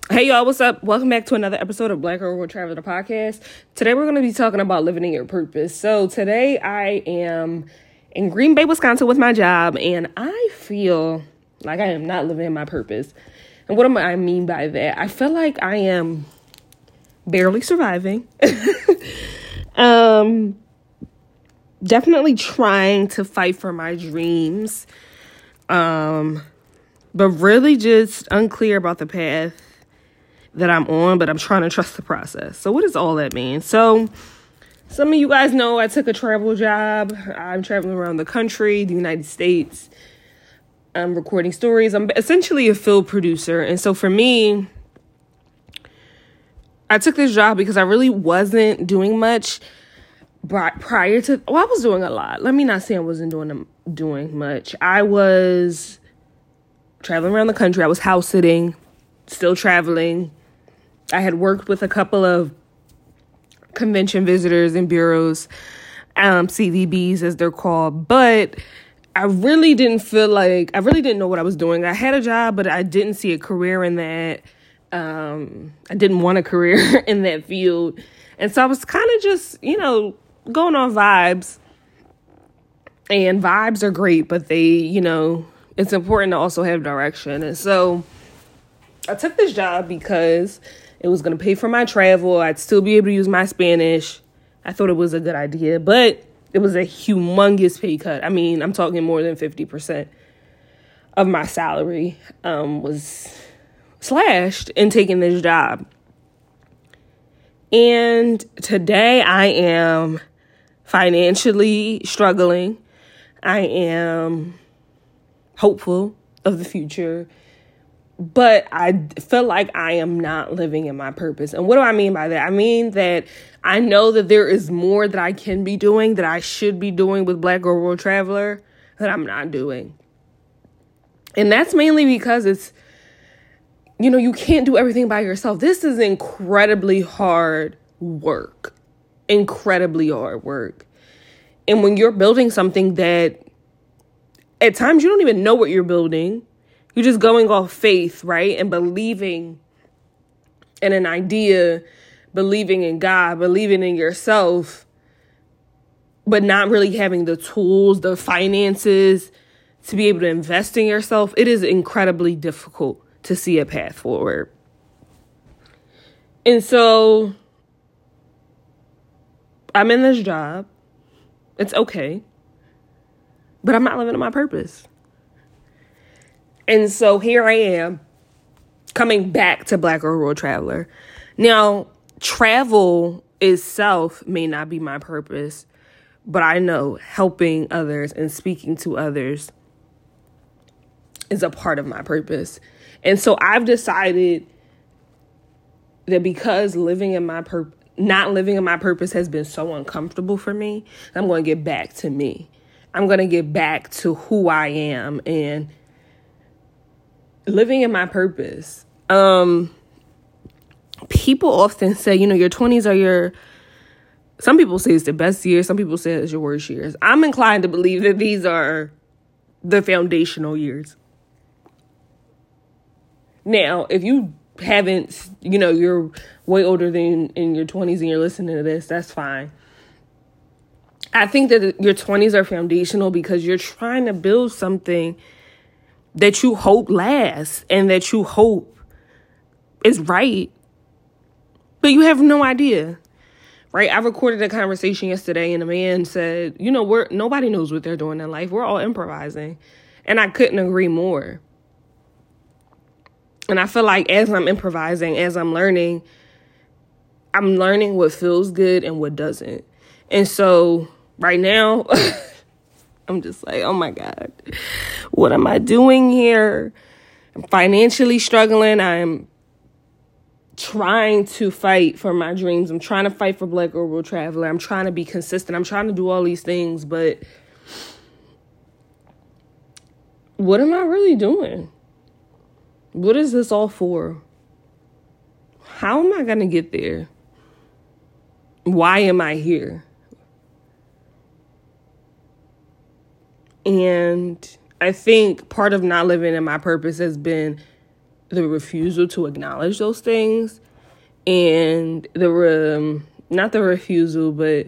Hey y'all, what's up? Welcome back to another episode of Black Girl World Traveler Podcast. Today we're going to be talking about living in your purpose. So today I am in Green Bay, Wisconsin with my job, and I feel like I am not living in my purpose. And what do I mean by that? I feel like I am barely surviving. Definitely trying to fight for my dreams. But really just unclear about the path that I'm on, but I'm trying to trust the process. So what does all that mean? So some of you guys know I took a travel job. I'm traveling around the country, the United States. I'm recording stories. I'm essentially a film producer. And so for me, I took this job because I really wasn't doing much prior to, I was doing a lot. Let me not say I wasn't doing much. I was traveling around the country. I was house sitting, still traveling. I had worked with a couple of convention visitors and bureaus, CVBs as they're called, but I really didn't know what I was doing. I had a job, but I didn't see a career in that. I didn't want a career in that field. And so I was kind of just, going on vibes. And vibes are great, but it's important to also have direction. And so I took this job because it was going to pay for my travel. I'd still be able to use my Spanish. I thought it was a good idea, but it was a humongous pay cut. I mean, I'm talking more than 50% of my salary was slashed in taking this job. And today I am financially struggling. I am hopeful of the future, but I feel like I am not living in my purpose. And what do I mean by that? I mean that I know that there is more that I can be doing, that I should be doing with Black Girl World Traveler, that I'm not doing. And that's mainly because it's, you can't do everything by yourself. This is incredibly hard work. Incredibly hard work. And when you're building something that at times you don't even know what you're building, you're just going off faith, right? And believing in an idea, believing in God, believing in yourself, but not really having the tools, the finances to be able to invest in yourself. It is incredibly difficult to see a path forward. And so I'm in this job. It's okay. But I'm not living in my purpose. And so here I am coming back to Black Girl World Traveler. Now, travel itself may not be my purpose, but I know helping others and speaking to others is a part of my purpose. And so I've decided that because not living in my purpose has been so uncomfortable for me, I'm going to get back to me. I'm going to get back to who I am and living in my purpose. People often say, your 20s are some people say it's the best years. Some people say it's your worst years. I'm inclined to believe that these are the foundational years. Now, if you haven't, you're way older than in your 20s and you're listening to this, that's fine. I think that your 20s are foundational because you're trying to build something that you hope lasts and that you hope is right, but you have no idea, right? I recorded a conversation yesterday and a man said, nobody knows what they're doing in life. We're all improvising. And I couldn't agree more. And I feel like as I'm improvising, as I'm learning what feels good and what doesn't. And so right now, I'm just like, oh my God, what am I doing here? I'm financially struggling. I'm trying to fight for my dreams. I'm trying to fight for Black Girl World Traveler. I'm trying to be consistent. I'm trying to do all these things, but what am I really doing? What is this all for? How am I going to get there? Why am I here? And I think part of not living in my purpose has been the refusal to acknowledge those things, and not the refusal, but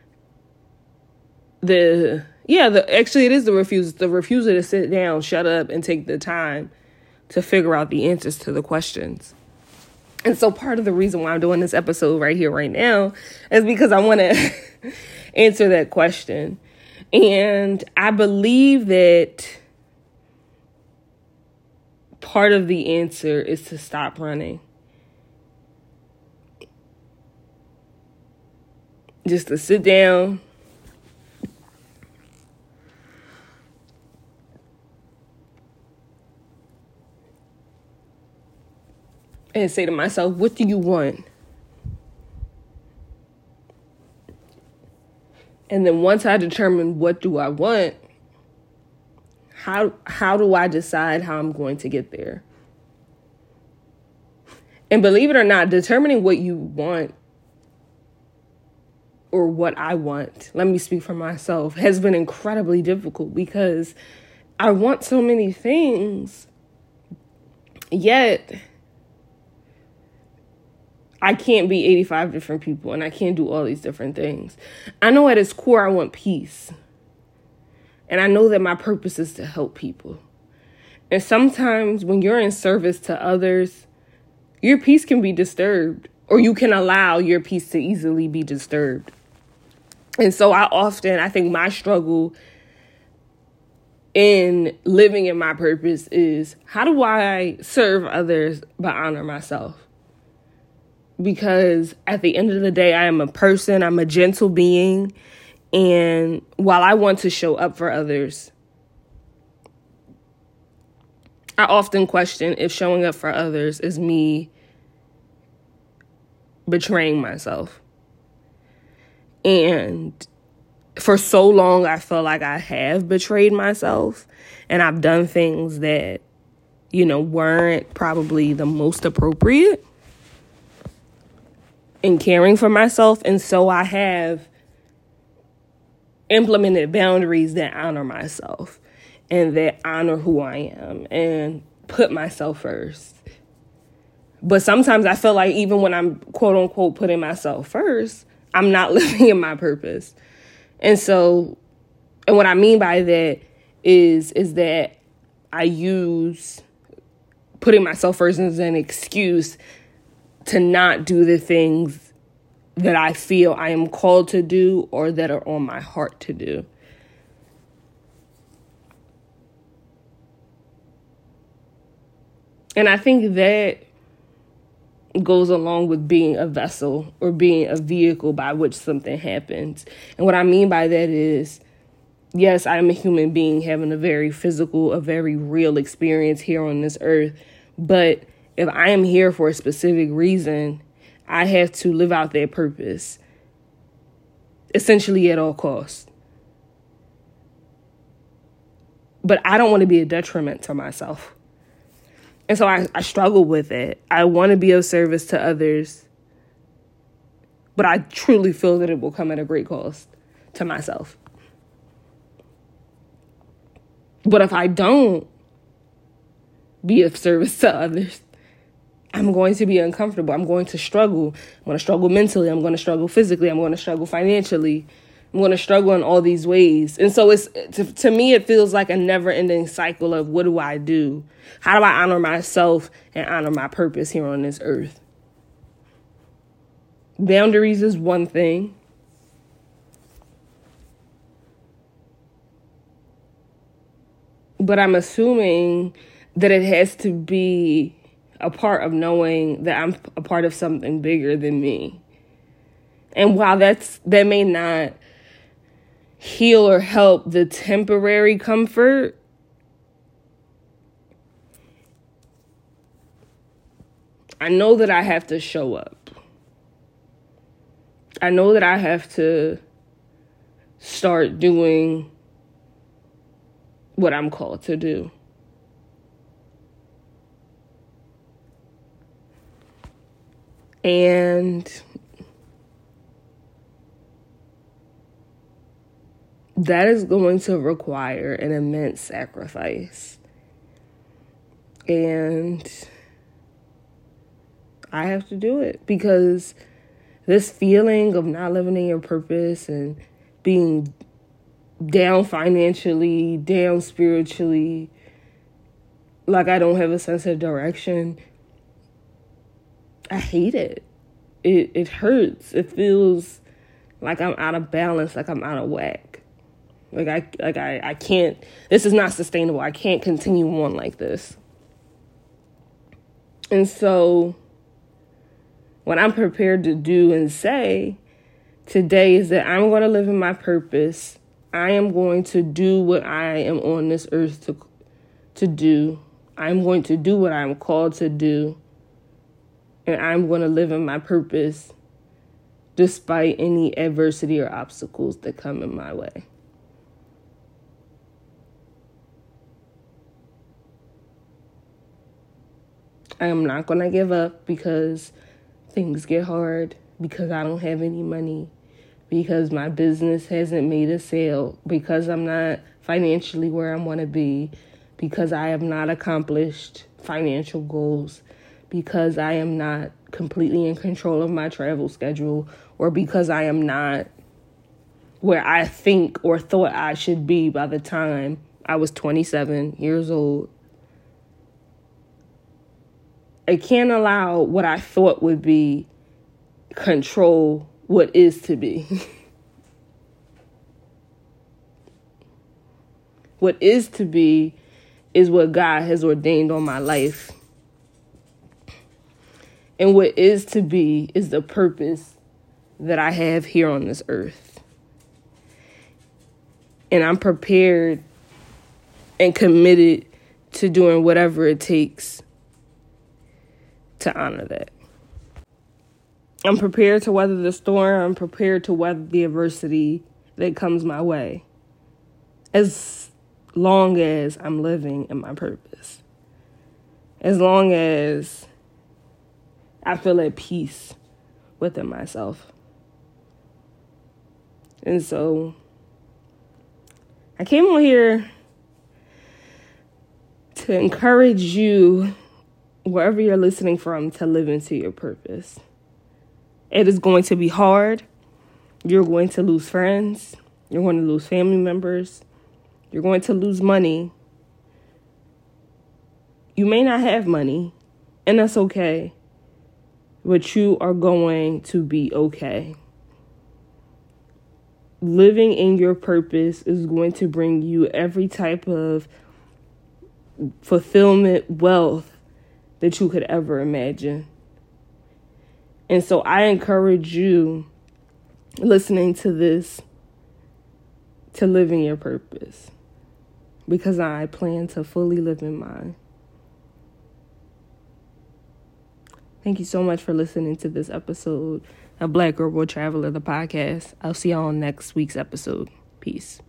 actually it is the refusal to sit down, shut up, and take the time to figure out the answers to the questions. And so part of the reason why I'm doing this episode right here, right now, is because I want to answer that question. And I believe that part of the answer is to stop running. Just to sit down, and say to myself, what do you want? And then once I determine what do I want, how do I decide how I'm going to get there? And believe it or not, determining what you want or what I want, let me speak for myself, has been incredibly difficult because I want so many things, yet I can't be 85 different people and I can't do all these different things. I know at its core I want peace. And I know that my purpose is to help people. And sometimes when you're in service to others, your peace can be disturbed, or you can allow your peace to easily be disturbed. And so I think my struggle in living in my purpose is, how do I serve others but honor myself? Because at the end of the day, I am a person, I'm a gentle being. And while I want to show up for others, I often question if showing up for others is me betraying myself. And for so long, I felt like I have betrayed myself. And I've done things that, weren't probably the most appropriate in caring for myself. And so I have implemented boundaries that honor myself and that honor who I am and put myself first. But sometimes I feel like even when I'm quote unquote putting myself first, I'm not living in my purpose. And what I mean by that is that I use putting myself first as an excuse to not do the things that I feel I am called to do or that are on my heart to do. And I think that goes along with being a vessel or being a vehicle by which something happens. And what I mean by that is, yes, I am a human being having a very physical, a very real experience here on this earth. But if I am here for a specific reason, I have to live out that purpose, essentially at all costs. But I don't want to be a detriment to myself. And so I struggle with it. I want to be of service to others, but I truly feel that it will come at a great cost to myself. But if I don't be of service to others, I'm going to be uncomfortable. I'm going to struggle. I'm going to struggle mentally. I'm going to struggle physically. I'm going to struggle financially. I'm going to struggle in all these ways. And so to me, it feels like a never ending cycle of what do I do? How do I honor myself and honor my purpose here on this earth? Boundaries is one thing. But I'm assuming that it has to be a part of knowing that I'm a part of something bigger than me. And while that may not heal or help the temporary comfort, I know that I have to show up. I know that I have to start doing what I'm called to do. And that is going to require an immense sacrifice. And I have to do it, because this feeling of not living in your purpose and being down financially, down spiritually, like I don't have a sense of direction, I hate it. It hurts. It feels like I'm out of balance, like I'm out of whack. I can't, this is not sustainable. I can't continue on like this. And so what I'm prepared to do and say today is that I'm going to live in my purpose. I am going to do what I am on this earth to do. I'm going to do what I'm called to do. And I'm going to live in my purpose despite any adversity or obstacles that come in my way. I am not going to give up because things get hard, because I don't have any money, because my business hasn't made a sale, because I'm not financially where I want to be, because I have not accomplished financial goals, because I am not completely in control of my travel schedule, or because I am not where I think or thought I should be by the time I was 27 years old. I can't allow what I thought would be control what is to be. What is to be is what God has ordained on my life. And what is to be is the purpose that I have here on this earth. And I'm prepared and committed to doing whatever it takes to honor that. I'm prepared to weather the storm. I'm prepared to weather the adversity that comes my way, as long as I'm living in my purpose. As long as I feel at peace within myself. And so I came on here to encourage you, wherever you're listening from, to live into your purpose. It is going to be hard. You're going to lose friends. You're going to lose family members. You're going to lose money. You may not have money, and that's okay. But you are going to be okay. Living in your purpose is going to bring you every type of fulfillment, wealth that you could ever imagine. And so I encourage you, listening to this, to live in your purpose, because I plan to fully live in mine. Thank you so much for listening to this episode of Black Girl World Traveler, the podcast. I'll see y'all on next week's episode. Peace.